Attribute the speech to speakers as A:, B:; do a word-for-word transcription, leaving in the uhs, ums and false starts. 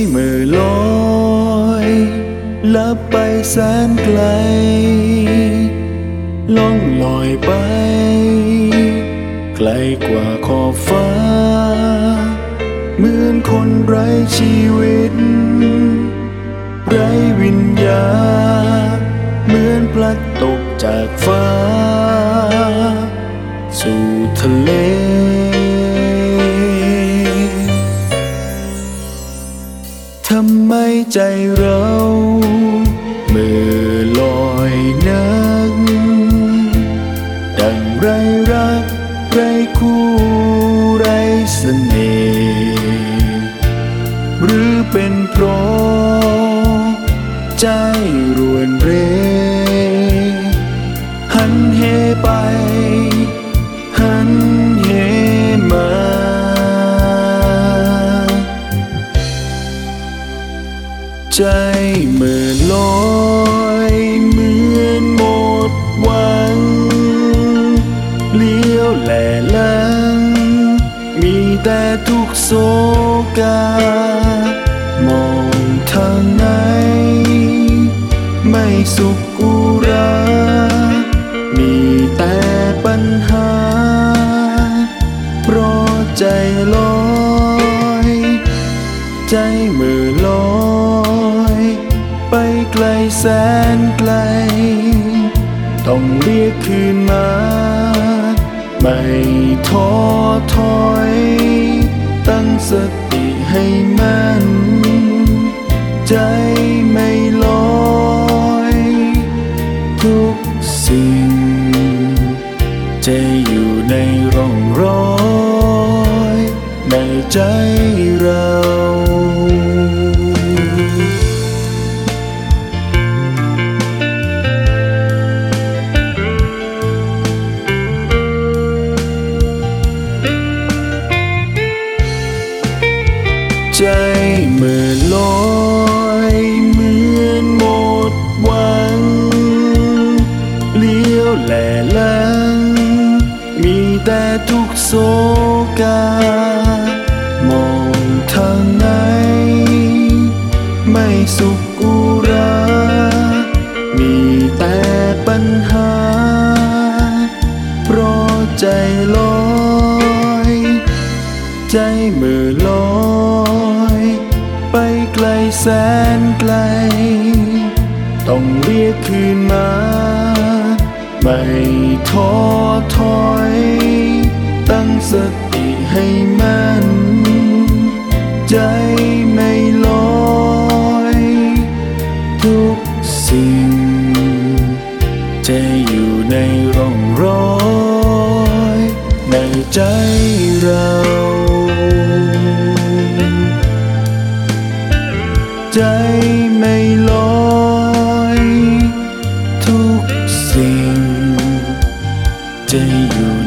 A: เหม่อลอยลับไปแสนไกลล่องลอยไปไกลกว่าขอบฟ้าเหมือนคนไร้ชีวิตไร้วิญญาณเหมือนพลัดตกจากฟ้าสู่ทะเลทำไมใจเราเหม่อลอยนักดังไรรักไรคู่ไรเสน่ห์หรือเป็นเพราะใจรวนเรหันเหไปหันเหมาใจเหม่อลอยเหมือนหมดหวังเลี้ยวแหล่หลังมีแต่ทุกโศกามองทางไหนไม่สุขอุรามีแต่ปัญหาเพราะใจลอยใจเหม่อลอยไปไกลแสนไกลต้องเรียกคืนมาไม่ท้อถอยตั้งสติให้มั่นใจไม่ลอยทุกสิ่งจะอยู่ในร่องรอยในใจเราใจเหม่อลอยเหมือนหมดหวังเลี้ยวแหล่หลังมีแต่ทุกโศกามองทางไหนไม่สุขอุรามีแต่ปัญหาเพราะใจลอยใจเหม่อลอยไปไกลแสนไกลต้องเรียกคืนมาไม่ท้อถอยตั้งสติให้มั่นใจไม่ลอยทุกสิ่งจะอยู่ในร่องรอยในใจเราใจไม่ลอยทุกสิ่งจะอยู่